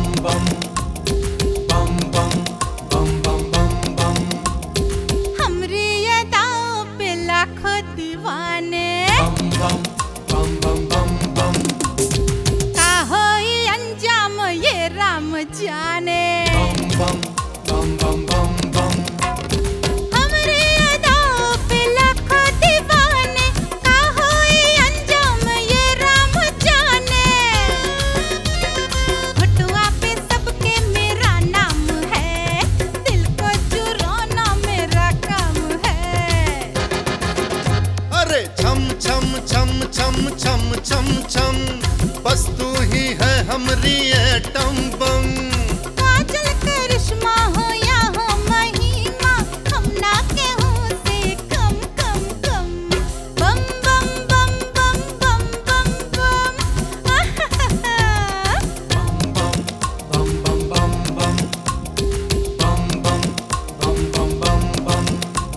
बम बम बम बम बम बम बम हमरी अदाओं पे लाखों दीवाने बम बम बम बम बम का होई अंजाम ये राम जाने बम बम बम बम बम हमरी अदाओं पे लाखों दीवाने का होई अंजाम ये राम जाने घुटुआ पे सबके मेरा नाम है दिल को चुराना मेरा काम है अरे छम छम छम छम छम छम छम बस तू ही है हमरी एटम बम। काजल करिश्मा हो या हो महिमा हम ना केहू से कम कम कम बम बम बम बम बम बम बम बम बम बम बम बम बम बम बम बम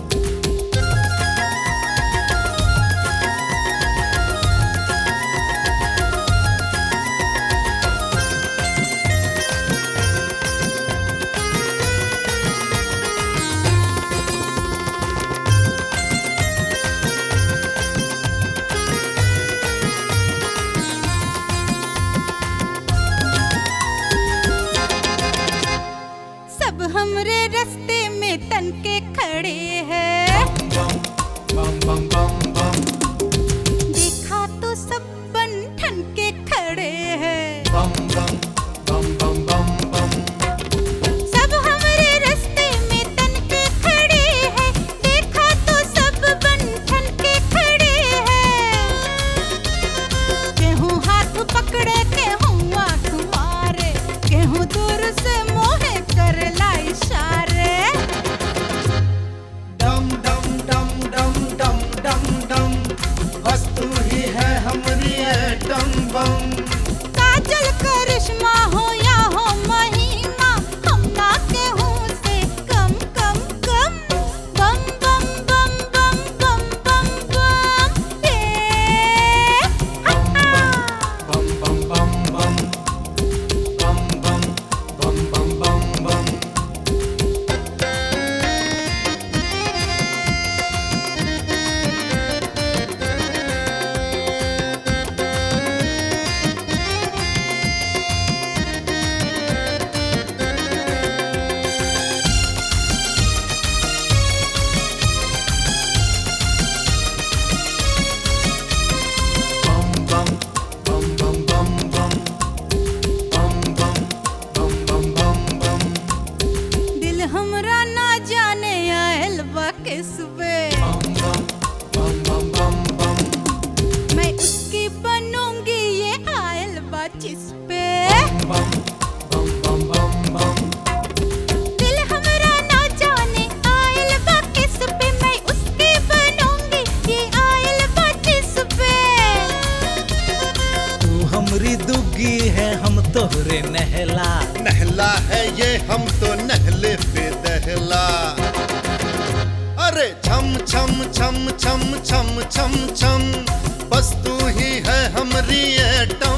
सब हमरे रास्ते में तन के खड़े हैं बम बम बम बम देखा तो सब बन ठन के खड़े हैं बम बम बम बम बम सब हमरे रास्ते में तन के खड़े हैं देखा तो सब बन ठन के खड़े हैं केहू हाथ पकड़े केहू आँख मारे केहू दूर से मोहे करला इशारे डम डम डम डम डम डम डम बस तू ही है हमरी एटम बम। काजल करिश्मा हो या हो महिमा हम ना केहू से कम कम कम बम बम बम बम बम बम बम ये हा हा बम बम बम बम बम बम बम बम बम दिल हमरा ना जाने आयल बा किस पे मैं उसकी बनूंगी ये आयल बा जिस पे दिल हमरा ना जाने आयल बा किस पे मैं उसकी बनूंगी ये आयल बा जिस पे तू हमरी दुगी है हम तोहरे नहला नहला है ये हम तो नहले पे दहला। अरे छम छम छम छम छम छम छम बस तू ही है हमरी एटम